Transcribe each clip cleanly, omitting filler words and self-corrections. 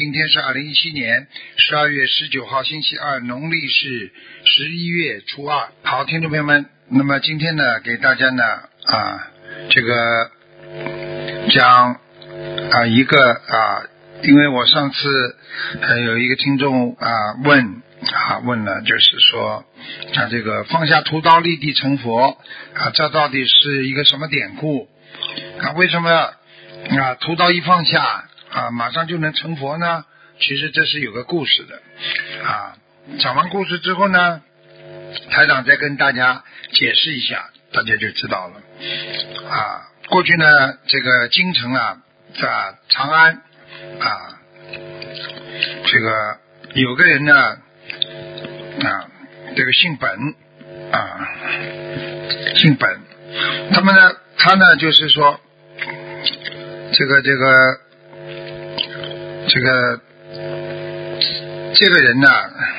今天是2017年12月19号星期二，农历是11月初二。好，听众朋友们，那么今天呢给大家呢这个讲一个因为我上次有一个听众问了，就是说这个放下屠刀立地成佛这到底是一个什么典故为什么屠刀一放下马上就能成佛呢？其实这是有个故事的讲完故事之后呢，台长再跟大家解释一下，大家就知道了过去呢这个京城在长安这个有个人呢这个姓本姓本，他呢就是说这个人呢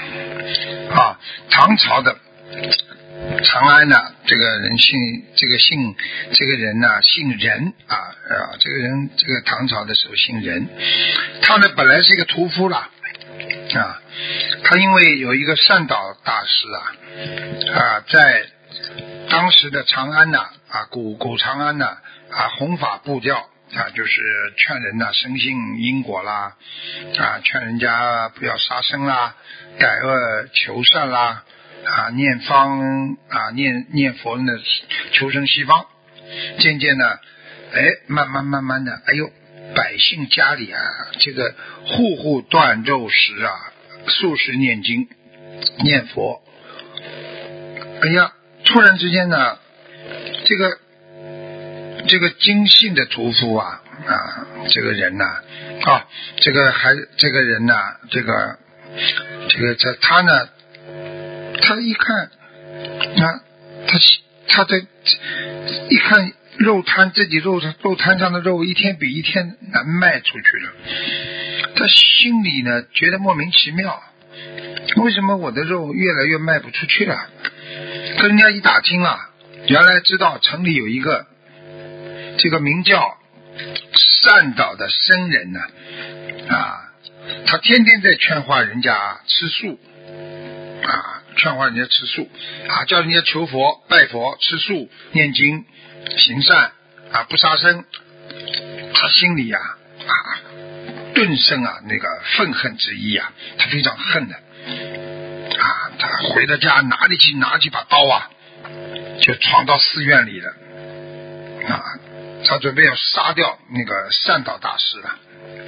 唐朝的长安呢这个人这个人呢姓任这个人这个唐朝的时候姓任，他呢本来是一个屠夫了他因为有一个善导大师在当时的长安古长安弘法布教就是劝人深信因果啦劝人家不要杀生啦，改恶求善啦念方念佛呢求生西方，渐渐的慢慢的百姓家里这个户户断肉食素食念经念佛，突然之间呢这个精信的屠夫这个人呢这个人呢他一看一看肉摊自己肉摊上的肉一天比一天难卖出去了，他心里呢觉得莫名其妙，为什么我的肉越来越卖不出去了？跟人家一打听原来知道城里有一个这个名叫善导的僧人呢他天天在劝化人家吃素劝化人家吃素叫人家求佛拜佛吃素念经行善不杀生，他心里顿生那个愤恨之意他非常恨的他回到家拿起把刀就闯到寺院里了他准备要杀掉那个善导大师了。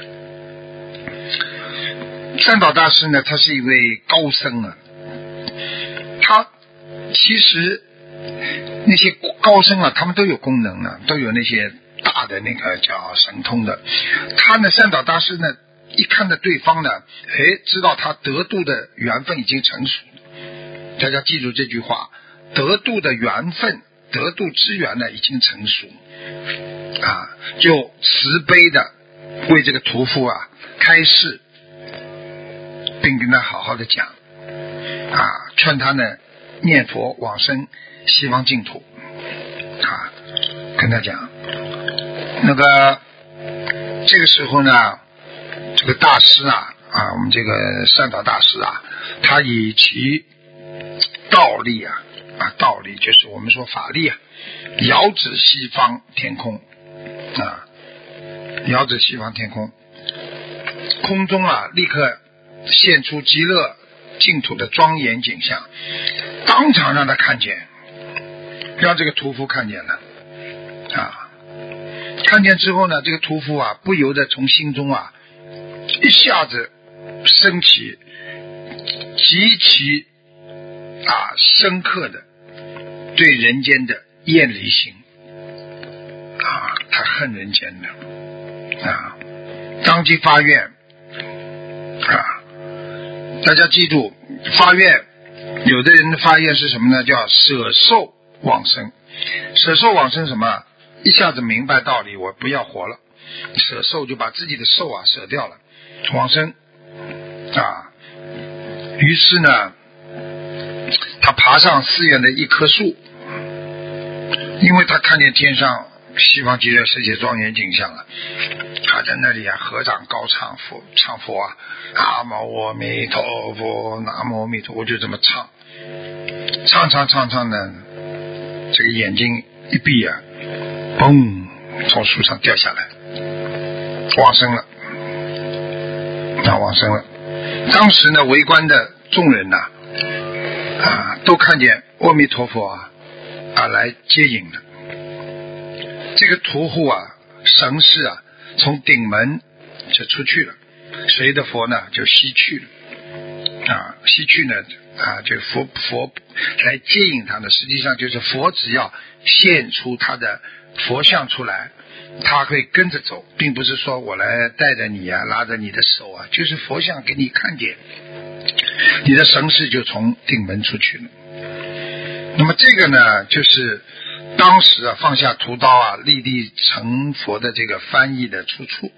善导大师呢他是一位高僧他其实那些高僧他们都有功能都有那些大的那个叫神通的。他呢善导大师呢一看到对方呢知道他得度的缘分已经成熟，大家记住这句话，得度的缘分得度之缘呢已经成熟就慈悲的为这个屠夫开示，并跟他好好的讲劝他呢念佛往生西方净土跟他讲这个时候呢这个大师我们这个善导大师他以其道力道力就是我们说法力遥指西方天空遥指西方天空，空中立刻现出极乐净土的庄严景象，当场让他看见，让这个屠夫看见了看见之后呢，这个屠夫不由得从心中一下子升起极其深刻的对人间的厌离心他恨人间的当即发愿大家记住发愿，有的人的发愿是什么呢？叫舍寿往生。舍寿往生什么？一下子明白道理，我不要活了，舍寿就把自己的寿舍掉了，往生于是呢他爬上寺院的一棵树，因为他看见天上西方极乐世界庄严景象了他在那里啊合掌高唱佛啊，南无阿弥陀佛，南无阿弥陀佛，就这么唱呢，这个眼睛一闭啊，嘣，从树上掉下来，往生了。当时呢，围观的众人呐，都看见阿弥陀佛来接引了。这个屠户神士从顶门就出去了，谁的佛呢就西去了。西去呢就佛来接引他呢，实际上就是佛只要现出他的佛像出来，他会跟着走，并不是说我来带着你拉着你的手就是佛像给你看见，你的神识就从顶门出去了。那么这个呢，就是当时放下屠刀立地成佛的这个翻译的出处。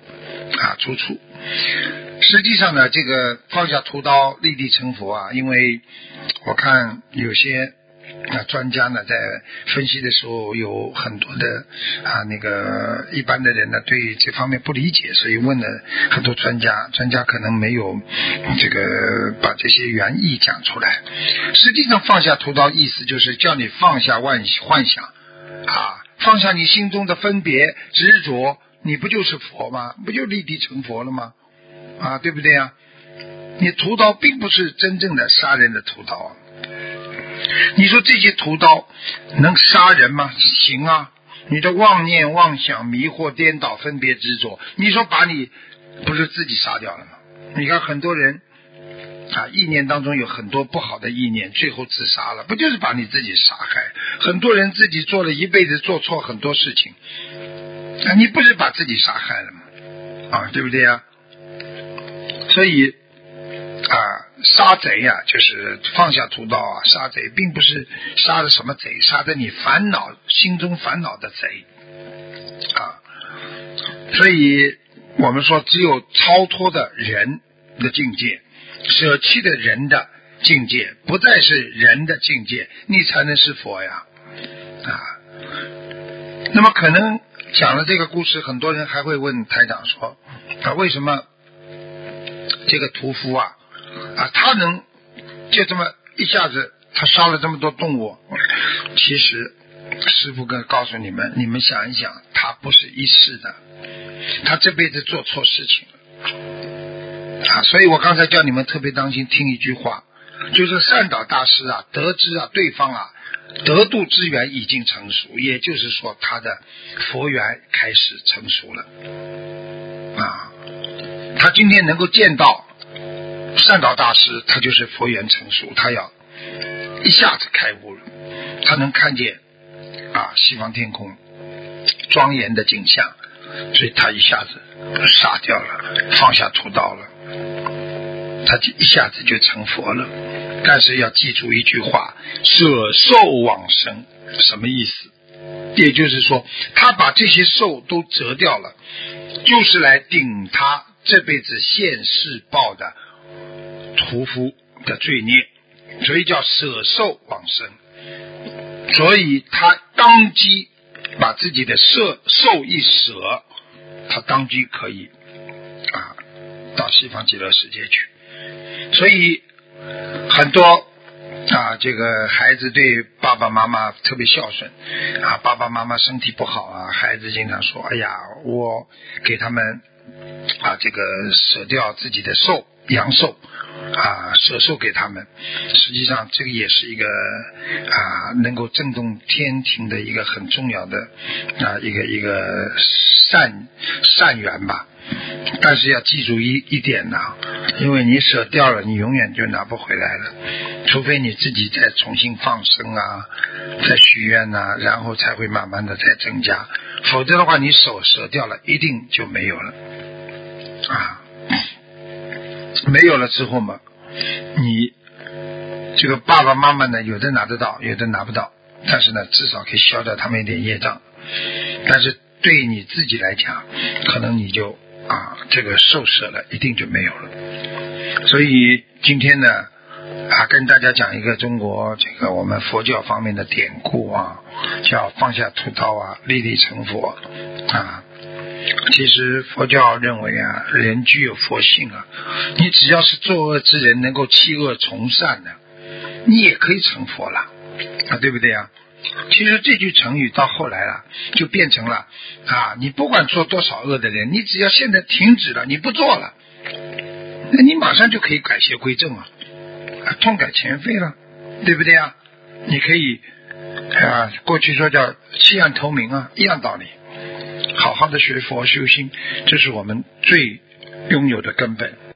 实际上呢，这个放下屠刀立地成佛因为我看有些专家呢在分析的时候，有很多的那个一般的人呢对这方面不理解，所以问了很多专家可能没有这个把这些原意讲出来。实际上放下屠刀意思就是叫你放下幻想放下你心中的分别执着，你不就是佛吗？不就立地成佛了吗？对不对你屠刀并不是真正的杀人的屠刀你说这些屠刀能杀人吗？行你的妄念妄想迷惑颠倒分别执着，你说把你不是自己杀掉了吗？你看很多人意念当中有很多不好的意念，最后自杀了，不就是把你自己杀害？很多人自己做了一辈子做错很多事情你不是把自己杀害了吗？对不对所以杀贼就是放下屠刀杀贼并不是杀的什么贼，杀的你心中烦恼的贼所以我们说只有超脱的人的境界，舍弃的人的境界，不再是人的境界，你才能是佛那么可能讲了这个故事，很多人还会问台长说为什么这个屠夫他能就这么一下子他杀了这么多动物？其实师父告诉你们想一想，他不是一世的，他这辈子做错事情了所以我刚才叫你们特别当心听一句话，就是善导大师得知对方得度之缘已经成熟，也就是说他的佛缘开始成熟了他今天能够见到善导大师，他就是佛缘成熟，他要一下子开悟了，他能看见西方天空庄严的景象，所以他一下子杀掉了，放下屠刀了，他一下子就成佛了。但是要记住一句话，舍受往生，什么意思？也就是说他把这些受都折掉了，就是来顶他这辈子现世报的屠夫的罪孽，所以叫舍受往生。所以他当机把自己的受一舍，他当机可以到西方极乐世界去。所以很多这个孩子对爸爸妈妈特别孝顺爸爸妈妈身体不好孩子经常说，哎呀，我给他们这个舍掉自己的阳寿舍受给他们。实际上这个也是一个能够震动天庭的一个很重要的一个善缘吧。但是要记住一点因为你舍掉了，你永远就拿不回来了，除非你自己再重新放生再许愿然后才会慢慢的再增加，否则的话你舍掉了一定就没有了没有了之后嘛，你这个爸爸妈妈呢，有的拿得到，有的拿不到，但是呢至少可以消掉他们一点业障。但是对你自己来讲，可能你就这个受舍了，一定就没有了。所以今天呢跟大家讲一个中国这个我们佛教方面的典故叫放下屠刀立地成佛其实佛教认为啊，人具有佛性啊，你只要是作恶之人，能够弃恶从善的，你也可以成佛了啊，对不对啊？其实这句成语到后来了，就变成了啊，你不管做多少恶的人，你只要现在停止了，你不做了，那你马上就可以改邪归正啊，痛改前非了，对不对啊？你可以啊，过去说叫弃暗投明啊，一样道理。好好的学佛修心，这是我们最拥有的根本。